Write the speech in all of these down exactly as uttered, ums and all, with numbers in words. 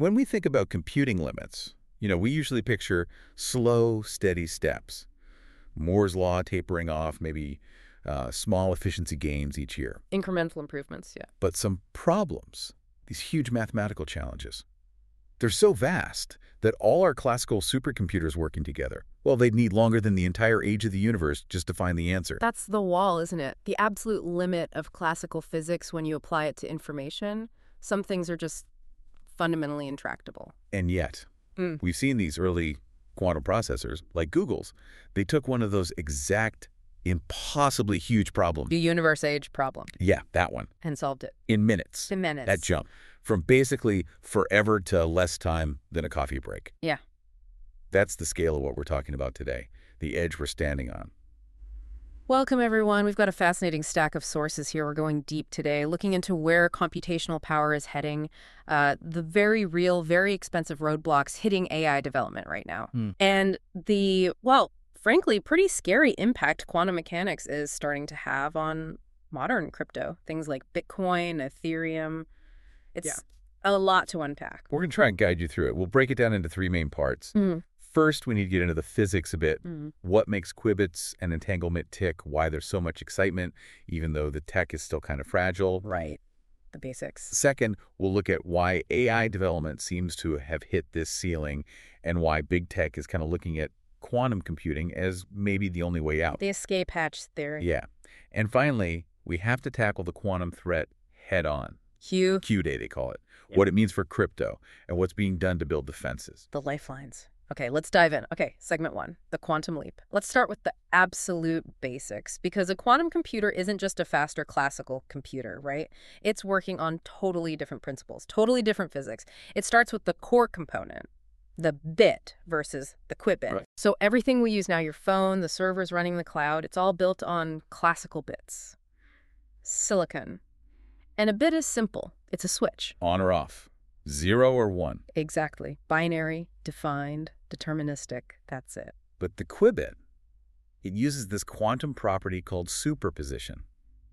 When we think about computing limits, you know, we usually picture slow, steady steps. Moore's law tapering off, maybe uh, small efficiency gains each year. Incremental improvements, yeah. But some problems, these huge mathematical challenges, they're so vast that all our classical supercomputers working together, well, they'd need longer than the entire age of the universe just to find the answer. That's the wall, isn't it? The absolute limit of classical physics when you apply it to information. Some things are just fundamentally intractable. And yet, Mm. we've seen these early quantum processors, like Google's. They took one of those exact, impossibly huge problems. The universe age problem. Yeah, that one. And solved it. In minutes. In minutes. That jump. From basically forever to less time than a coffee break. Yeah. That's the scale of what we're talking about today, the edge we're standing on. Welcome, everyone. We've got a fascinating stack of sources here. We're going deep today, looking into where computational power is heading, uh, the very real, very expensive roadblocks hitting A I development right now, Hmm. and the, well, frankly, pretty scary impact quantum mechanics is starting to have on modern crypto, things like Bitcoin, Ethereum. It's Yeah. a lot to unpack. We're going to try and guide you through it. We'll break it down into three main parts. Mm. First, we need to get into the physics a bit. Mm. What makes qubits and entanglement tick, why there's so much excitement, even though the tech is still kind of fragile. Right. The basics. Second, we'll look at why A I development seems to have hit this ceiling and why big tech is kind of looking at quantum computing as maybe the only way out. The escape hatch theory. Yeah. And finally, we have to tackle the quantum threat head on. Q. Q-Day, they call it. Yep. What it means for crypto and what's being done to build defenses. The lifelines. Okay, let's dive in. Okay, segment one, the quantum leap. Let's start with the absolute basics, because a quantum computer isn't just a faster classical computer, right? It's working on totally different principles, totally different physics. It starts with the core component, the bit versus the qubit. Right. So everything we use now, your phone, the servers running the cloud, it's all built on classical bits, silicon. And a bit is simple. It's a switch. On or off. Zero or one. Exactly. Binary, defined, deterministic. That's it. But the qubit, it uses this quantum property called superposition.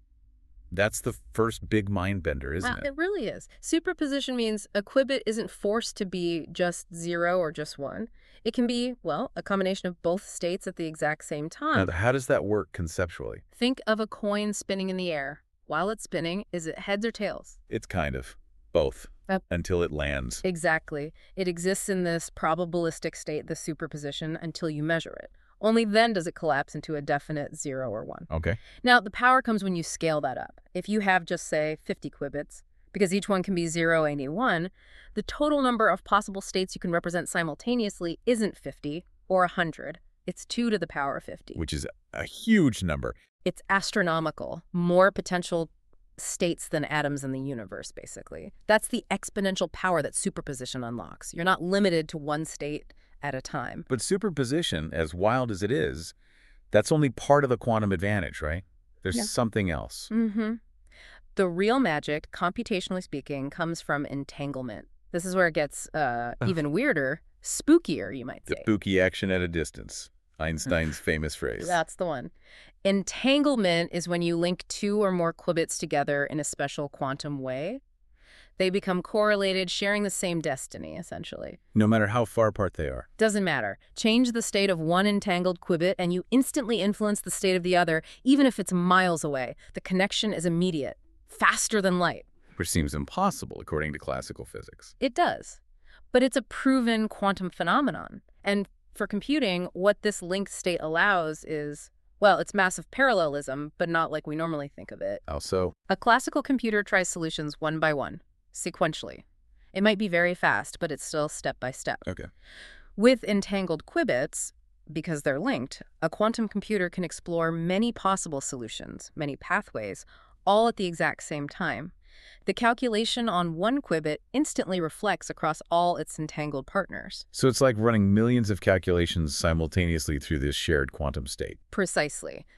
That's the first big mind bender, isn't Well, it? it really is. Superposition means a qubit isn't forced to be just zero or just one. It can be, well, a combination of both states at the exact same time. Now, how does that work conceptually? Think of a coin spinning in the air. While it's spinning, is it heads or tails? It's kind of both Yep. until it lands. Exactly. It exists in this probabilistic state, the superposition, until you measure it. Only then does it collapse into a definite zero or one. Okay. Now, the power comes when you scale that up. If you have just, say, fifty qubits, because each one can be zero and a one, the total number of possible states you can represent simultaneously isn't fifty or one hundred. It's two to the power of fifty. Which is a huge number. It's astronomical. More potential states than atoms in the universe, basically. That's the exponential power that superposition unlocks. You're not limited to one state at a time. But superposition, as wild as it is, that's only part of the quantum advantage, right? There's Yeah. something else. Mm-hmm. The real magic, computationally speaking, comes from entanglement. This is where it gets uh, even weirder, spookier, you might The say. spooky action at a distance. Einstein's famous phrase. That's the one. Entanglement is when you link two or more qubits together in a special quantum way. They become correlated, sharing the same destiny, essentially. No matter how far apart they are. Doesn't matter. Change the state of one entangled qubit and you instantly influence the state of the other, even if it's miles away. The connection is immediate, faster than light. Which seems impossible according to classical physics. It does. But it's a proven quantum phenomenon. And for computing, what this linked state allows is, well, it's massive parallelism, but not like we normally think of it. Also, A classical computer tries solutions one by one, sequentially. It might be very fast, but it's still step by step. okay. With entangled qubits, because they're linked, a quantum computer can explore many possible solutions, many pathways, all at the exact same time. The calculation on one qubit instantly reflects across all its entangled partners. So it's like running millions of calculations simultaneously through this shared quantum state. Precisely.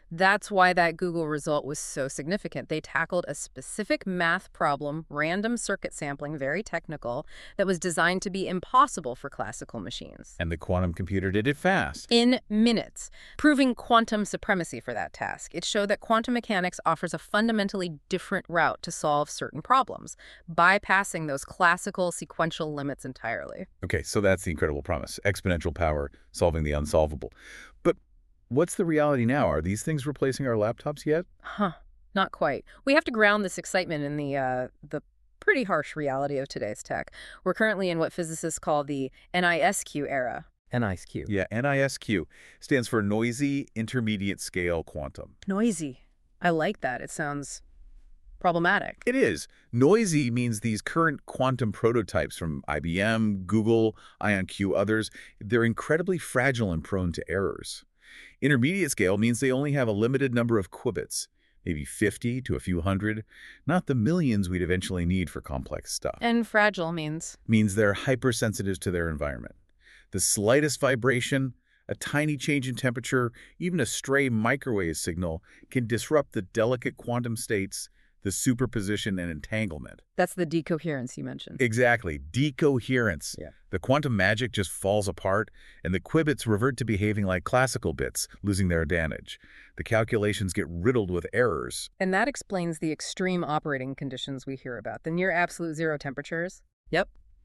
That's why that Google result was so significant. They tackled a specific math problem, random circuit sampling, very technical, that was designed to be impossible for classical machines. And the quantum computer did it fast. In minutes, proving quantum supremacy for that task. It showed that quantum mechanics offers a fundamentally different route to solve certain problems, bypassing those classical sequential limits entirely. Okay, so that's the incredible promise. Exponential power, solving the unsolvable. But what's the reality now? Are these things replacing our laptops yet? Huh, not quite. We have to ground this excitement in the, uh, the pretty harsh reality of today's tech. We're currently in what physicists call the N I S Q era. N I S Q. Yeah, N I S Q stands for Noisy Intermediate Scale Quantum. Noisy. I like that. It sounds problematic. It is. Noisy means these current quantum prototypes from I B M, Google, IonQ, others, they're incredibly fragile and prone to errors. Intermediate scale means they only have a limited number of qubits, maybe fifty to a few hundred, not the millions we'd eventually need for complex stuff. And fragile means? Means they're hypersensitive to their environment. The slightest vibration, a tiny change in temperature, even a stray microwave signal can disrupt the delicate quantum states, the superposition and entanglement. That's the decoherence you mentioned. Exactly. Decoherence. Yeah. The quantum magic just falls apart, and the qubits revert to behaving like classical bits, losing their advantage. The calculations get riddled with errors. And that explains the extreme operating conditions we hear about, the near absolute zero temperatures. Yep.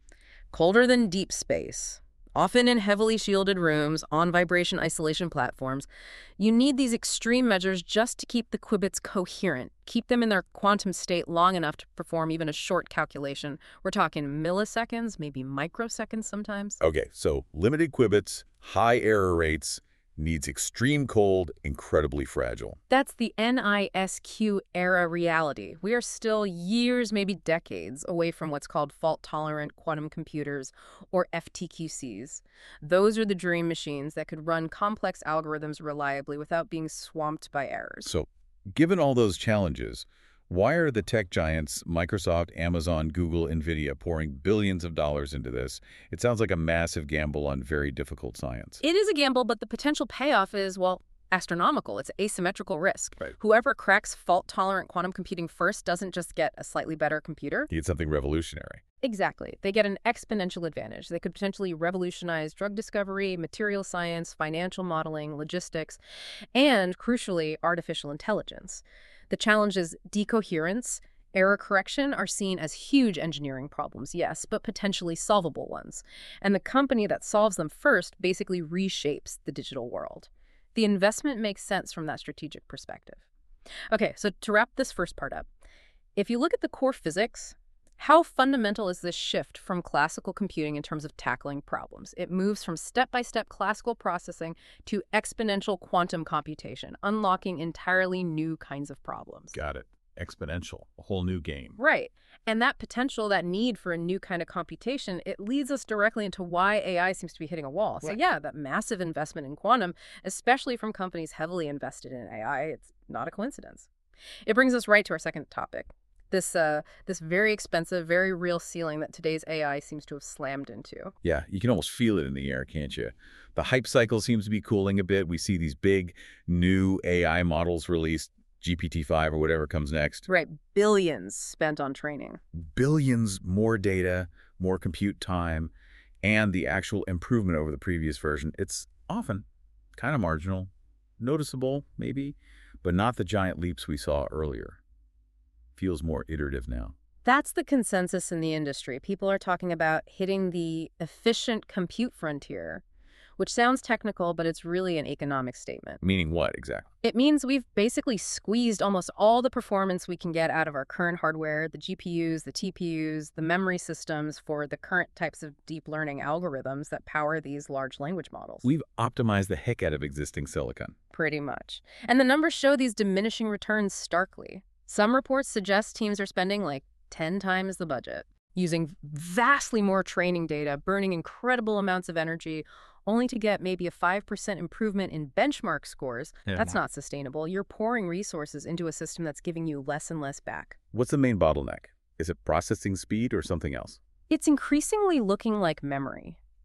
Colder than deep space. Often in heavily shielded rooms, on vibration isolation platforms. You need these extreme measures just to keep the qubits coherent, keep them in their quantum state long enough to perform even a short calculation. We're talking milliseconds, maybe microseconds sometimes. Okay, so limited qubits, high error rates, needs extreme cold, incredibly fragile. That's the N I S Q era reality. We are still years, maybe decades, away from what's called fault-tolerant quantum computers, or F T Q Cs. Those are the dream machines that could run complex algorithms reliably without being swamped by errors. So, given all those challenges, why are the tech giants, Microsoft, Amazon, Google, NVIDIA, pouring billions of dollars into this? It sounds like a massive gamble on very difficult science. It is a gamble, but the potential payoff is, well, astronomical. It's asymmetrical risk. Right. Whoever cracks fault-tolerant quantum computing first doesn't just get a slightly better computer. You get something revolutionary. Exactly. They get an exponential advantage. They could potentially revolutionize drug discovery, material science, financial modeling, logistics, and, crucially, artificial intelligence. The challenges decoherence, error correction are seen as huge engineering problems, yes, but potentially solvable ones. And the company that solves them first basically reshapes the digital world. The investment makes sense from that strategic perspective. Okay, so to wrap this first part up, if you look at the core physics, how fundamental is this shift from classical computing in terms of tackling problems? It moves from step-by-step classical processing to exponential quantum computation, unlocking entirely new kinds of problems. Got it. Exponential. A whole new game. Right. And that potential, that need for a new kind of computation, it leads us directly into why A I seems to be hitting a wall. So Right. yeah, that massive investment in quantum, especially from companies heavily invested in A I, it's not a coincidence. It brings us right to our second topic. This uh, this very expensive, very real ceiling that today's A I seems to have slammed into. Yeah, you can almost feel it in the air, can't you? The hype cycle seems to be cooling a bit. We see these big new A I models released, G P T five or whatever comes next. Right, billions spent on training. Billions more data, more compute time, and the actual improvement over the previous version. It's often kind of marginal, noticeable maybe, but not the giant leaps we saw earlier. Feels more iterative now. That's the consensus in the industry. People are talking about hitting the efficient compute frontier, which sounds technical, but it's really an economic statement. Meaning what exactly? It means we've basically squeezed almost all the performance we can get out of our current hardware, the G P Us, the T P Us, the memory systems for the current types of deep learning algorithms that power these large language models. We've optimized the heck out of existing silicon. Pretty much. And the numbers show these diminishing returns starkly. Some reports suggest teams are spending like ten times the budget, using vastly more training data, burning incredible amounts of energy, only to get maybe a five percent improvement in benchmark scores. Yeah. That's not sustainable. You're pouring resources into a system that's giving you less and less back. What's the main bottleneck? Is it processing speed or something else? It's increasingly looking like memory,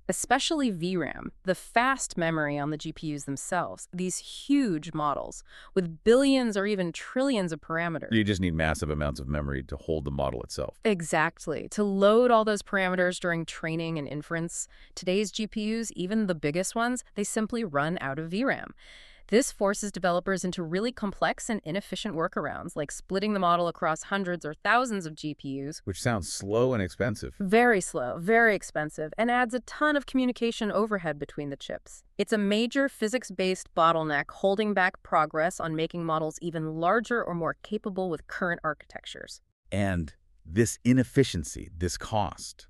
especially V RAM, the fast memory on the G P Us themselves, these huge models with billions or even trillions of parameters. You just need massive amounts of memory to hold the model itself. Exactly. To load all those parameters during training and inference, today's G P Us, even the biggest ones, they simply run out of V RAM. This forces developers into really complex and inefficient workarounds, like splitting the model across hundreds or thousands of G P Us. Which sounds slow and expensive. Very slow, very expensive, and adds a ton of communication overhead between the chips. It's a major physics-based bottleneck holding back progress on making models even larger or more capable with current architectures. And this inefficiency, this cost,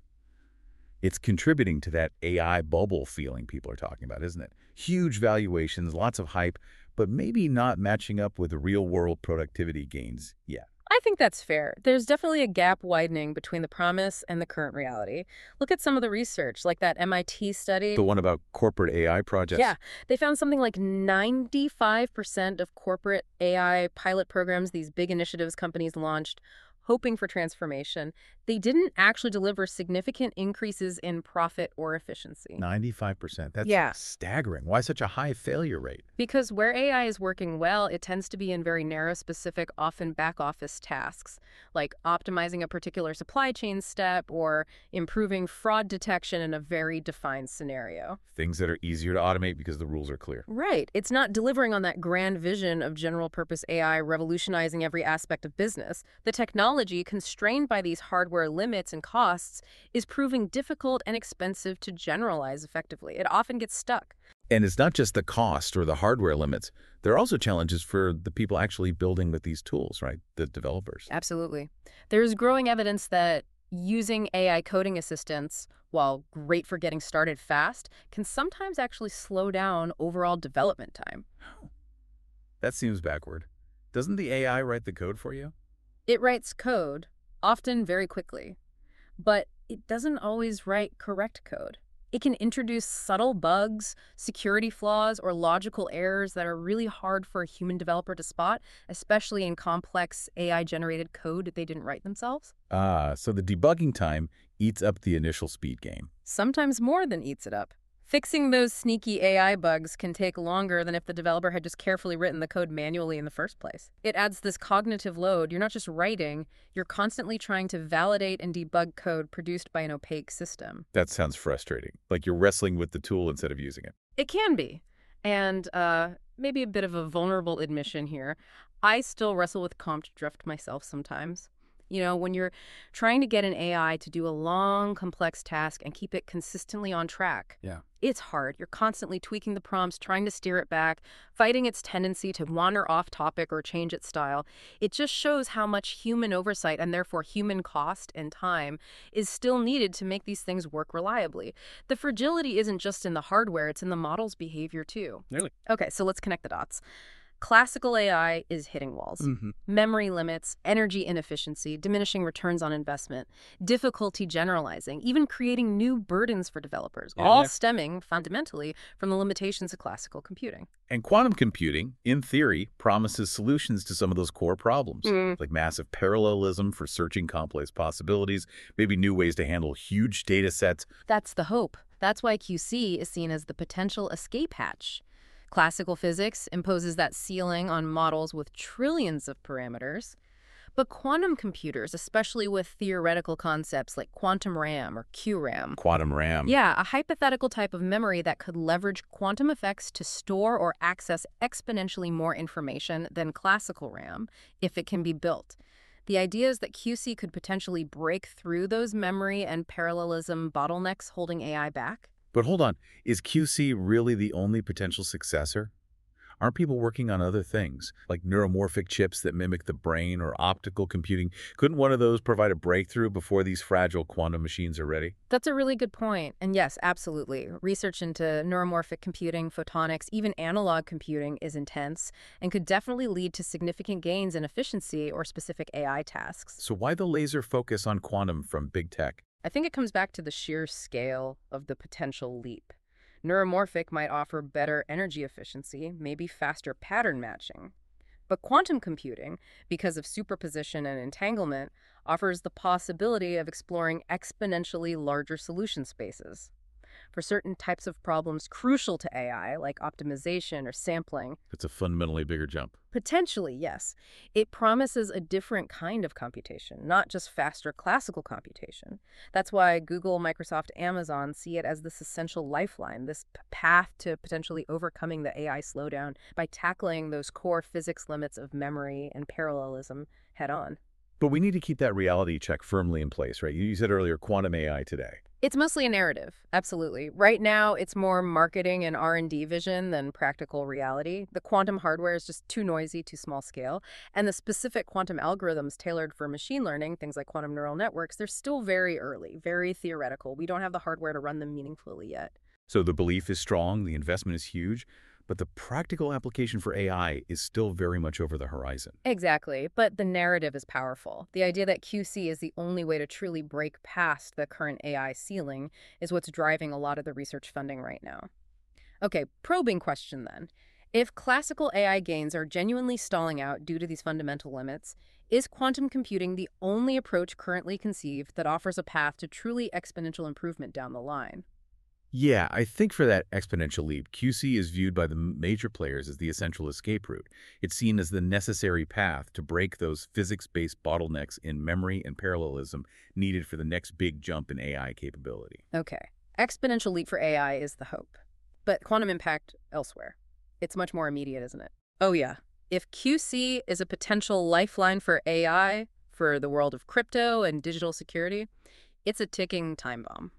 it's contributing to that A I bubble feeling people are talking about, isn't it? Huge valuations, lots of hype, but maybe not matching up with the real-world productivity gains yet. I think that's fair. There's definitely a gap widening between the promise and the current reality. Look at some of the research, like that M I T study. The one about corporate A I projects? Yeah, they found something like ninety-five percent of corporate A I pilot programs these big initiatives companies launched, hoping for transformation, they didn't actually deliver significant increases in profit or efficiency. ninety-five percent. That's Yeah. staggering. Why such a high failure rate? Because where A I is working well, it tends to be in very narrow, specific, often back-office tasks, like optimizing a particular supply chain step or improving fraud detection in a very defined scenario. Things that are easier to automate because the rules are clear. Right. It's not delivering on that grand vision of general-purpose A I revolutionizing every aspect of business. The technology, constrained by these hardware limits and costs, is proving difficult and expensive to generalize effectively. It often gets stuck. And it's not just the cost or the hardware limits. There are also challenges for the people actually building with these tools, right? The developers. Absolutely. There's growing evidence that using A I coding assistants, while great for getting started fast, can sometimes actually slow down overall development time. That seems backward. Doesn't the A I write the code for you? It writes code, often very quickly, but it doesn't always write correct code. It can introduce subtle bugs, security flaws, or logical errors that are really hard for a human developer to spot, especially in complex A I-generated code they didn't write themselves. Ah, so the debugging time eats up the initial speed gain. Sometimes more than eats it up. Fixing those sneaky A I bugs can take longer than if the developer had just carefully written the code manually in the first place. It adds this cognitive load. You're not just writing, you're constantly trying to validate and debug code produced by an opaque system. That sounds frustrating. Like you're wrestling with the tool instead of using it. It can be. And uh, maybe a bit of a vulnerable admission here. I still wrestle with comped drift myself sometimes. You know, when you're trying to get an A I to do a long, complex task and keep it consistently on track. Yeah. It's hard. You're constantly tweaking the prompts, trying to steer it back, fighting its tendency to wander off topic or change its style. It just shows how much human oversight and therefore human cost and time is still needed to make these things work reliably. The fragility isn't just in the hardware, it's in the model's behavior too. Really? Okay, so let's connect the dots. Classical A I is hitting walls. Mm-hmm. Memory limits, energy inefficiency, diminishing returns on investment, difficulty generalizing, even creating new burdens for developers, Yeah, all yeah. stemming fundamentally from the limitations of classical computing. And quantum computing, in theory, promises solutions to some of those core problems, Mm. like massive parallelism for searching complex possibilities, maybe new ways to handle huge data sets. That's the hope. That's why Q C is seen as the potential escape hatch. Classical physics imposes that ceiling on models with trillions of parameters. But quantum computers, especially with theoretical concepts like quantum RAM or Q RAM, Quantum RAM. yeah, a hypothetical type of memory that could leverage quantum effects to store or access exponentially more information than classical RAM if it can be built. The idea is that Q C could potentially break through those memory and parallelism bottlenecks holding A I back. But hold on, is Q C really the only potential successor? Aren't people working on other things, like neuromorphic chips that mimic the brain or optical computing? Couldn't one of those provide a breakthrough before these fragile quantum machines are ready? That's a really good point. And yes, absolutely. Research into neuromorphic computing, photonics, even analog computing is intense and could definitely lead to significant gains in efficiency or specific A I tasks. So why the laser focus on quantum from big tech? I think it comes back to the sheer scale of the potential leap. Neuromorphic might offer better energy efficiency, maybe faster pattern matching. But quantum computing, because of superposition and entanglement, offers the possibility of exploring exponentially larger solution spaces. for certain types of problems crucial to A I, like optimization or sampling. It's a fundamentally bigger jump. Potentially, yes. It promises a different kind of computation, not just faster classical computation. That's why Google, Microsoft, Amazon see it as this essential lifeline, this p- path to potentially overcoming the A I slowdown by tackling those core physics limits of memory and parallelism head on. But we need to keep that reality check firmly in place, right? You you said earlier quantum A I today. It's mostly a narrative, absolutely. Right now, it's more marketing and R and D vision than practical reality. The quantum hardware is just too noisy, too small scale, and the specific quantum algorithms tailored for machine learning, things like quantum neural networks, they're still very early, very theoretical. We don't have the hardware to run them meaningfully yet. So the belief is strong, the investment is huge, but the practical application for A I is still very much over the horizon. Exactly, but the narrative is powerful. The idea that Q C is the only way to truly break past the current A I ceiling is what's driving a lot of the research funding right now. Okay, probing question then. If classical A I gains are genuinely stalling out due to these fundamental limits, is quantum computing the only approach currently conceived that offers a path to truly exponential improvement down the line? Yeah, I think for that exponential leap, Q C is viewed by the major players as the essential escape route. It's seen as the necessary path to break those physics-based bottlenecks in memory and parallelism needed for the next big jump in A I capability. Okay, exponential leap for A I is the hope, but quantum impact elsewhere. It's much more immediate, isn't it? Oh yeah, if Q C is a potential lifeline for A I, for the world of crypto and digital security, it's a ticking time bomb.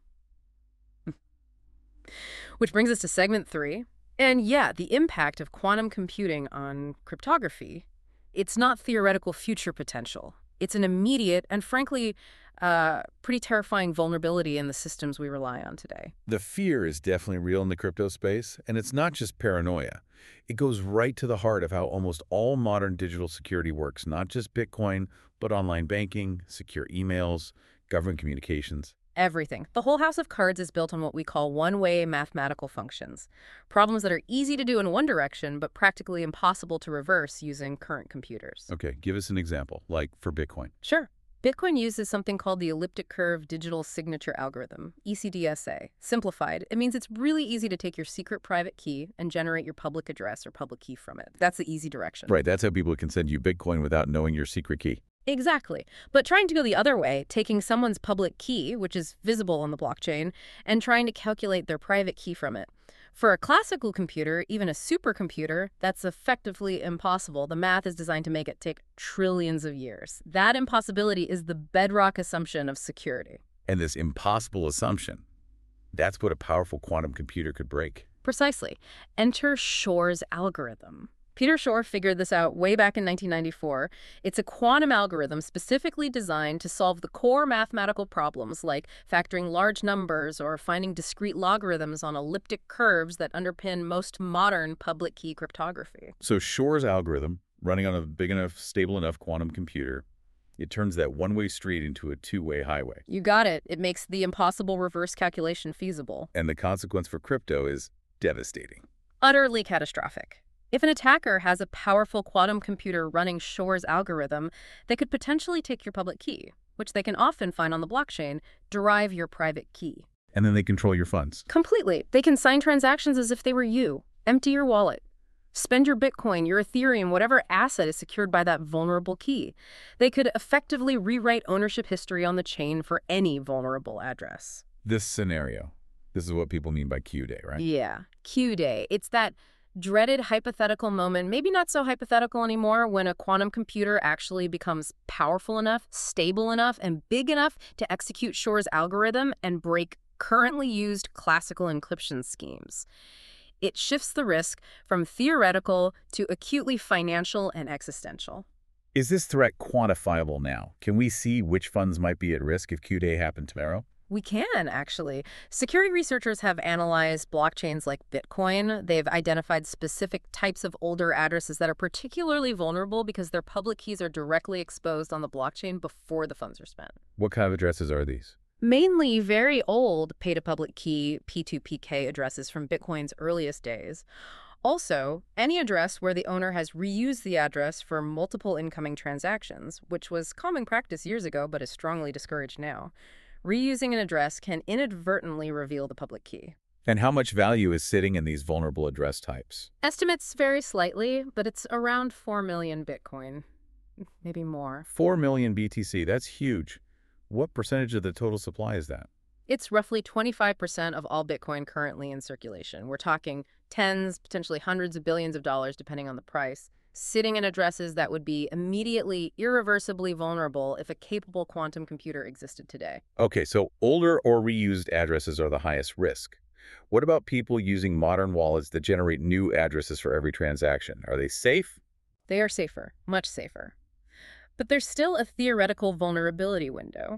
Which brings us to segment three. And yeah, the impact of quantum computing on cryptography, it's not theoretical future potential. It's an immediate and frankly, uh, pretty terrifying vulnerability in the systems we rely on today. The fear is definitely real in the crypto space, and it's not just paranoia. It goes right to the heart of how almost all modern digital security works, not just Bitcoin, but online banking, secure emails, government communications. Everything. The whole house of cards is built on what we call one-way mathematical functions, problems that are easy to do in one direction, but practically impossible to reverse using current computers. Okay, give us an example, like for Bitcoin. Sure. Bitcoin uses something called the elliptic curve digital signature algorithm, E C D S A. Simplified, it means it's really easy to take your secret private key and generate your public address or public key from it. That's the easy direction. Right, that's how people can send you Bitcoin without knowing your secret key. Exactly. But trying to go the other way, taking someone's public key, which is visible on the blockchain, and trying to calculate their private key from it. For a classical computer, even a supercomputer, that's effectively impossible. The math is designed to make it take trillions of years. That impossibility is the bedrock assumption of security. And this impossible assumption, that's what a powerful quantum computer could break. Precisely. Enter Shor's algorithm. Peter Shor figured this out way back in nineteen ninety-four. It's a quantum algorithm specifically designed to solve the core mathematical problems like factoring large numbers or finding discrete logarithms on elliptic curves that underpin most modern public key cryptography. So Shor's algorithm, running on a big enough, stable enough quantum computer, it turns that one-way street into a two-way highway. You got it. It makes the impossible reverse calculation feasible. And the consequence for crypto is devastating. Utterly catastrophic. If an attacker has a powerful quantum computer running Shor's algorithm, they could potentially take your public key, which they can often find on the blockchain, derive your private key. And then they control your funds. Completely. They can sign transactions as if they were you, empty your wallet, spend your Bitcoin, your Ethereum, whatever asset is secured by that vulnerable key. They could effectively rewrite ownership history on the chain for any vulnerable address. This scenario, this is what people mean by Q-Day, right? Yeah, Q-Day. It's that dreaded hypothetical moment, maybe not so hypothetical anymore, when a quantum computer actually becomes powerful enough, stable enough, and big enough to execute Shor's algorithm and break currently used classical encryption schemes. It shifts the risk from theoretical to acutely financial and existential. Is this threat quantifiable now? Can we see which funds might be at risk if Q-Day happened tomorrow? We can, actually. Security researchers have analyzed blockchains like Bitcoin. They've identified specific types of older addresses that are particularly vulnerable because their public keys are directly exposed on the blockchain before the funds are spent. What kind of addresses are these? Mainly very old pay-to-public key P two P K addresses from Bitcoin's earliest days. Also, any address where the owner has reused the address for multiple incoming transactions, which was common practice years ago but is strongly discouraged now. Reusing an address can inadvertently reveal the public key. And how much value is sitting in these vulnerable address types? Estimates vary slightly, but it's around four million Bitcoin, maybe more. four million B T C, that's huge. What percentage of the total supply is that? It's roughly twenty-five percent of all Bitcoin currently in circulation. We're talking tens, potentially hundreds of billions of dollars, depending on the price, sitting in addresses that would be immediately, irreversibly vulnerable if a capable quantum computer existed today. Okay, so older or reused addresses are the highest risk. What about people using modern wallets that generate new addresses for every transaction? Are they safe? They are safer, much safer. But there's still a theoretical vulnerability window.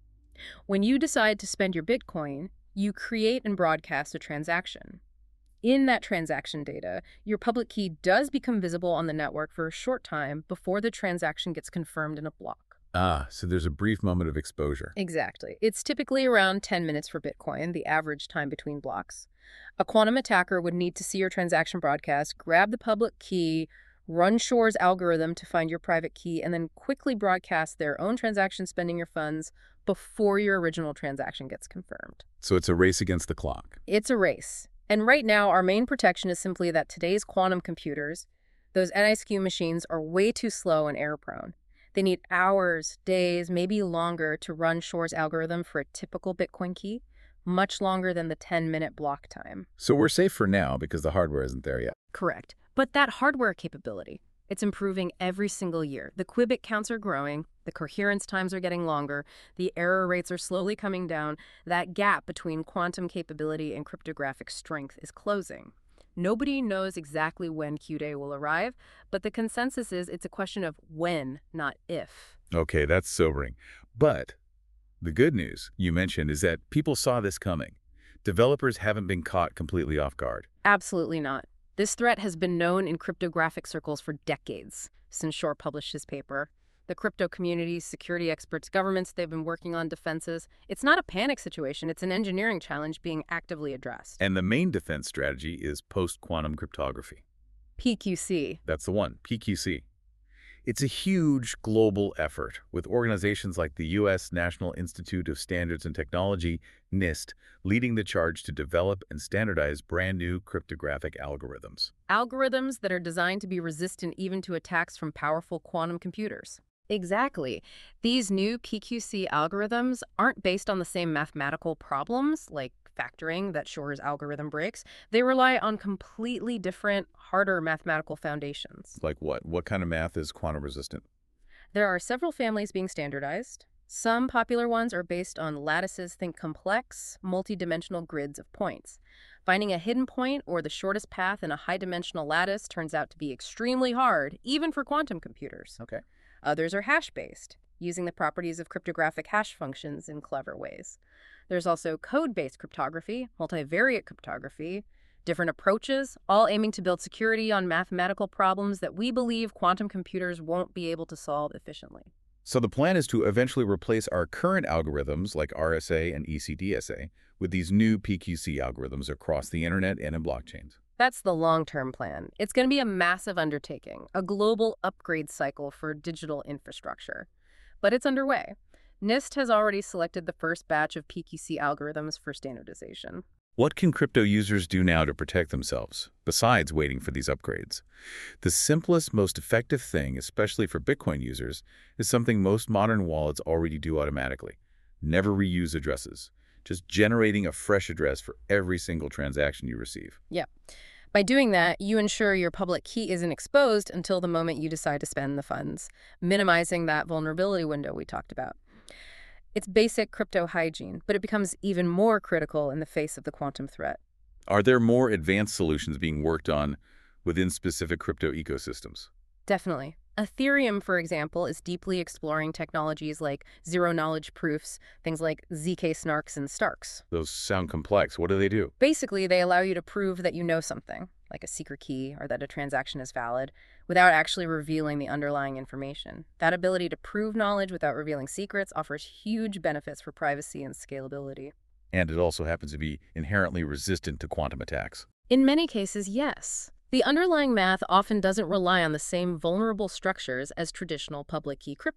When you decide to spend your Bitcoin, you create and broadcast a transaction. In that transaction data, your public key does become visible on the network for a short time before the transaction gets confirmed in a block. Ah, so there's a brief moment of exposure. Exactly. It's typically around ten minutes for Bitcoin, the average time between blocks. A quantum attacker would need to see your transaction broadcast, grab the public key, run Shor's algorithm to find your private key, and then quickly broadcast their own transaction spending your funds before your original transaction gets confirmed. So it's a race against the clock. It's a race. And right now, our main protection is simply that today's quantum computers, those N I S Q machines, are way too slow and error-prone. They need hours, days, maybe longer to run Shor's algorithm for a typical Bitcoin key, much longer than the ten-minute block time. So we're safe for now because the hardware isn't there yet. Correct. But that hardware capability, it's improving every single year. The qubit counts are growing, the coherence times are getting longer, the error rates are slowly coming down. That gap between quantum capability and cryptographic strength is closing. Nobody knows exactly when Q-Day will arrive, but the consensus is it's a question of when, not if. Okay, that's sobering. But the good news you mentioned is that people saw this coming. Developers haven't been caught completely off guard. Absolutely not. This threat has been known in cryptographic circles for decades, since Shor published his paper. The crypto community, security experts, governments, they've been working on defenses. It's not a panic situation. It's an engineering challenge being actively addressed. And the main defense strategy is post-quantum cryptography. P Q C. That's the one, P Q C. It's a huge global effort with organizations like the U S National Institute of Standards and Technology, NIST, leading the charge to develop and standardize brand new cryptographic algorithms. Algorithms that are designed to be resistant even to attacks from powerful quantum computers. Exactly. These new P Q C algorithms aren't based on the same mathematical problems, like factoring, that Shor's algorithm breaks. They rely on completely different, harder mathematical foundations. Like what? What kind of math is quantum resistant? There are several families being standardized. Some popular ones are based on lattices, think complex, multi-dimensional grids of points. Finding a hidden point or the shortest path in a high-dimensional lattice turns out to be extremely hard, even for quantum computers. Okay. Others are hash-based, using the properties of cryptographic hash functions in clever ways. There's also code-based cryptography, multivariate cryptography, different approaches, all aiming to build security on mathematical problems that we believe quantum computers won't be able to solve efficiently. So the plan is to eventually replace our current algorithms like R S A and E C D S A with these new P Q C algorithms across the internet and in blockchains. That's the long-term plan. It's going to be a massive undertaking, a global upgrade cycle for digital infrastructure. But it's underway. NIST has already selected the first batch of P Q C algorithms for standardization. What can crypto users do now to protect themselves, besides waiting for these upgrades? The simplest, most effective thing, especially for Bitcoin users, is something most modern wallets already do automatically. Never reuse addresses. Just generating a fresh address for every single transaction you receive. Yeah. By doing that, you ensure your public key isn't exposed until the moment you decide to spend the funds, minimizing that vulnerability window we talked about. It's basic crypto hygiene, but it becomes even more critical in the face of the quantum threat. Are there more advanced solutions being worked on within specific crypto ecosystems? Definitely. Ethereum, for example, is deeply exploring technologies like zero-knowledge proofs, things like Z K snarks and Starks. Those sound complex. What do they do? Basically, they allow you to prove that you know something, like a secret key or that a transaction is valid, without actually revealing the underlying information. That ability to prove knowledge without revealing secrets offers huge benefits for privacy and scalability. And it also happens to be inherently resistant to quantum attacks. In many cases, yes. The underlying math often doesn't rely on the same vulnerable structures as traditional public key crypto.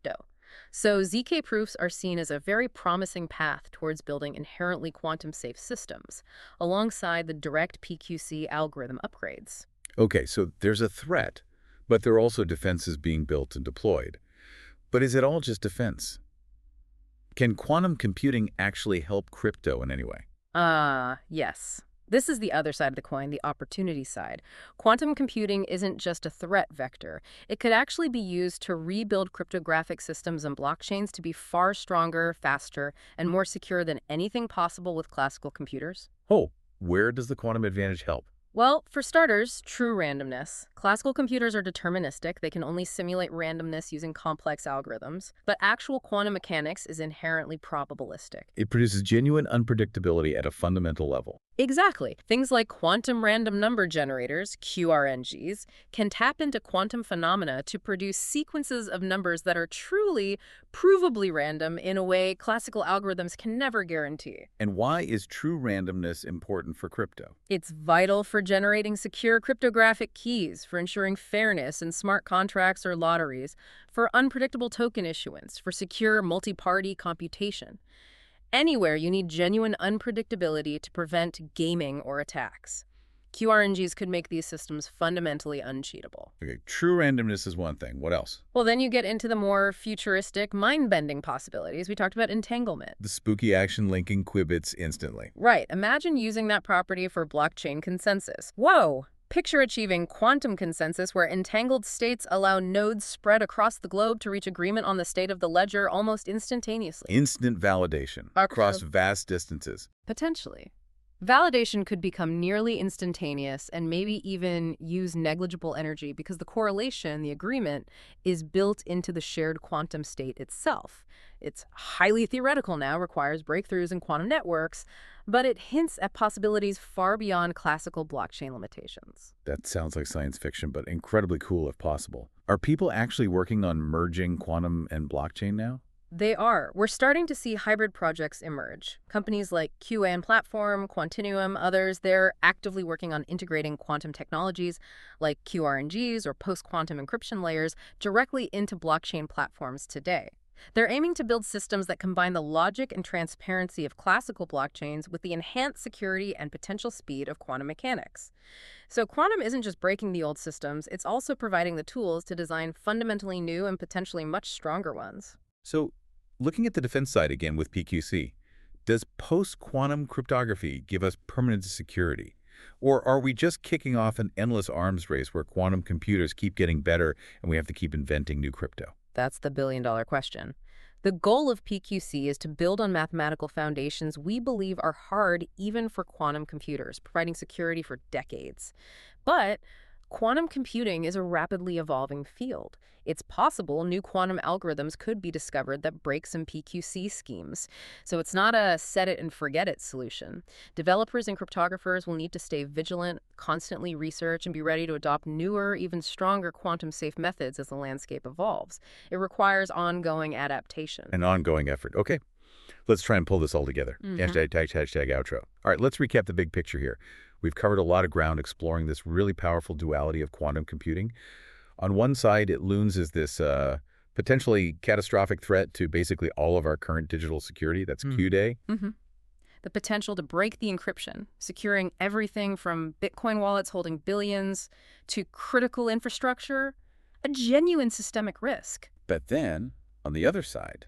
So Z K proofs are seen as a very promising path towards building inherently quantum-safe systems, alongside the direct P Q C algorithm upgrades. Okay, so there's a threat, but there are also defenses being built and deployed. But is it all just defense? Can quantum computing actually help crypto in any way? Ah, yes. This is the other side of the coin, the opportunity side. Quantum computing isn't just a threat vector. It could actually be used to rebuild cryptographic systems and blockchains to be far stronger, faster, and more secure than anything possible with classical computers. Oh, where does the quantum advantage help? Well, for starters, true randomness. Classical computers are deterministic. They can only simulate randomness using complex algorithms. But actual quantum mechanics is inherently probabilistic. It produces genuine unpredictability at a fundamental level. Exactly. Things like quantum random number generators, Q R N Gs, can tap into quantum phenomena to produce sequences of numbers that are truly, provably random in a way classical algorithms can never guarantee. And why is true randomness important for crypto? It's vital for generating secure cryptographic keys, for ensuring fairness in smart contracts or lotteries, for unpredictable token issuance, for secure multi-party computation. Anywhere you need genuine unpredictability to prevent gaming or attacks. Q R N Gs could make these systems fundamentally uncheatable. Okay, true randomness is one thing. What else? Well, then you get into the more futuristic, mind-bending possibilities. We talked about entanglement. The spooky action linking qubits instantly. Right. Imagine using that property for blockchain consensus. Whoa! Picture achieving quantum consensus where entangled states allow nodes spread across the globe to reach agreement on the state of the ledger almost instantaneously. Instant validation across vast distances. Potentially. Validation could become nearly instantaneous and maybe even use negligible energy because the correlation, the agreement, is built into the shared quantum state itself. It's highly theoretical now, requires breakthroughs in quantum networks, but it hints at possibilities far beyond classical blockchain limitations. That sounds like science fiction, but incredibly cool if possible. Are people actually working on merging quantum and blockchain now? They are. We're starting to see hybrid projects emerge. Companies like Q A N Platform, Quantinuum, others, they're actively working on integrating quantum technologies like Q R N Gs or post-quantum encryption layers directly into blockchain platforms today. They're aiming to build systems that combine the logic and transparency of classical blockchains with the enhanced security and potential speed of quantum mechanics. So quantum isn't just breaking the old systems, it's also providing the tools to design fundamentally new and potentially much stronger ones. So, looking at the defense side again with P Q C, does post-quantum cryptography give us permanent security? Or are we just kicking off an endless arms race where quantum computers keep getting better and we have to keep inventing new crypto? That's the billion-dollar question. The goal of P Q C is to build on mathematical foundations we believe are hard even for quantum computers, providing security for decades. But quantum computing is a rapidly evolving field. It's possible new quantum algorithms could be discovered that break some P Q C schemes. So it's not a set-it-and-forget-it solution. Developers and cryptographers will need to stay vigilant, constantly research, and be ready to adopt newer, even stronger quantum-safe methods as the landscape evolves. It requires ongoing adaptation. An ongoing effort. Okay, let's try and pull this all together. Mhm. Hashtag, hashtag, hashtag outro. All right, let's recap the big picture here. We've covered a lot of ground exploring this really powerful duality of quantum computing. On one side, it looms as this uh, potentially catastrophic threat to basically all of our current digital security. That's Mm. Q-Day. Mm-hmm. The potential to break the encryption, securing everything from Bitcoin wallets holding billions to critical infrastructure, a genuine systemic risk. But then, on the other side,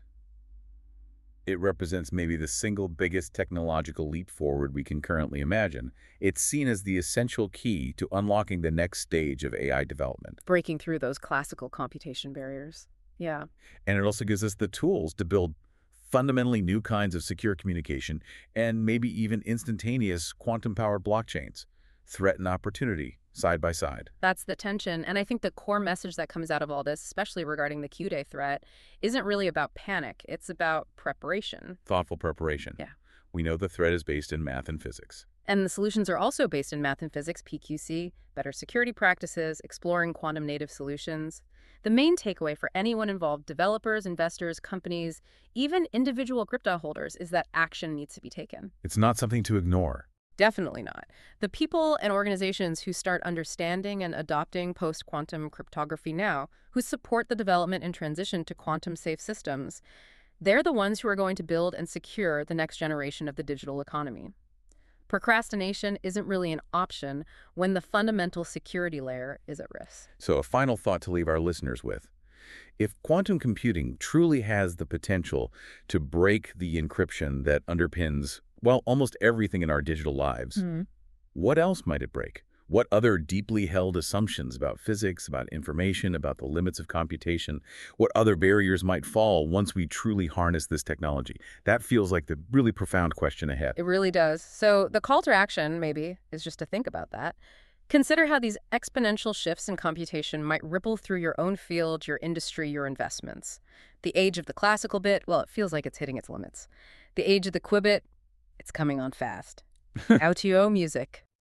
it represents maybe the single biggest technological leap forward we can currently imagine. It's seen as the essential key to unlocking the next stage of A I development. Breaking through those classical computation barriers. Yeah. And it also gives us the tools to build fundamentally new kinds of secure communication and maybe even instantaneous quantum-powered blockchains. Threat and opportunity, side by side. That's the tension. And I think the core message that comes out of all this, especially regarding the Q-Day threat, isn't really about panic. It's about preparation. Thoughtful preparation. Yeah. We know the threat is based in math and physics. And the solutions are also based in math and physics, P Q C, better security practices, exploring quantum native solutions. The main takeaway for anyone involved, developers, investors, companies, even individual crypto holders, is that action needs to be taken. It's not something to ignore. Definitely not. The people and organizations who start understanding and adopting post-quantum cryptography now, who support the development and transition to quantum-safe systems, they're the ones who are going to build and secure the next generation of the digital economy. Procrastination isn't really an option when the fundamental security layer is at risk. So a final thought to leave our listeners with. If quantum computing truly has the potential to break the encryption that underpins, well, almost everything in our digital lives, Hmm. what else might it break? What other deeply held assumptions about physics, about information, about the limits of computation, what other barriers might fall once we truly harness this technology? That feels like the really profound question ahead. It really does. So the call to action, maybe, is just to think about that. Consider how these exponential shifts in computation might ripple through your own field, your industry, your investments. The age of the classical bit, well, it feels like it's hitting its limits. The age of the qubit, it's coming on fast. Out to your music.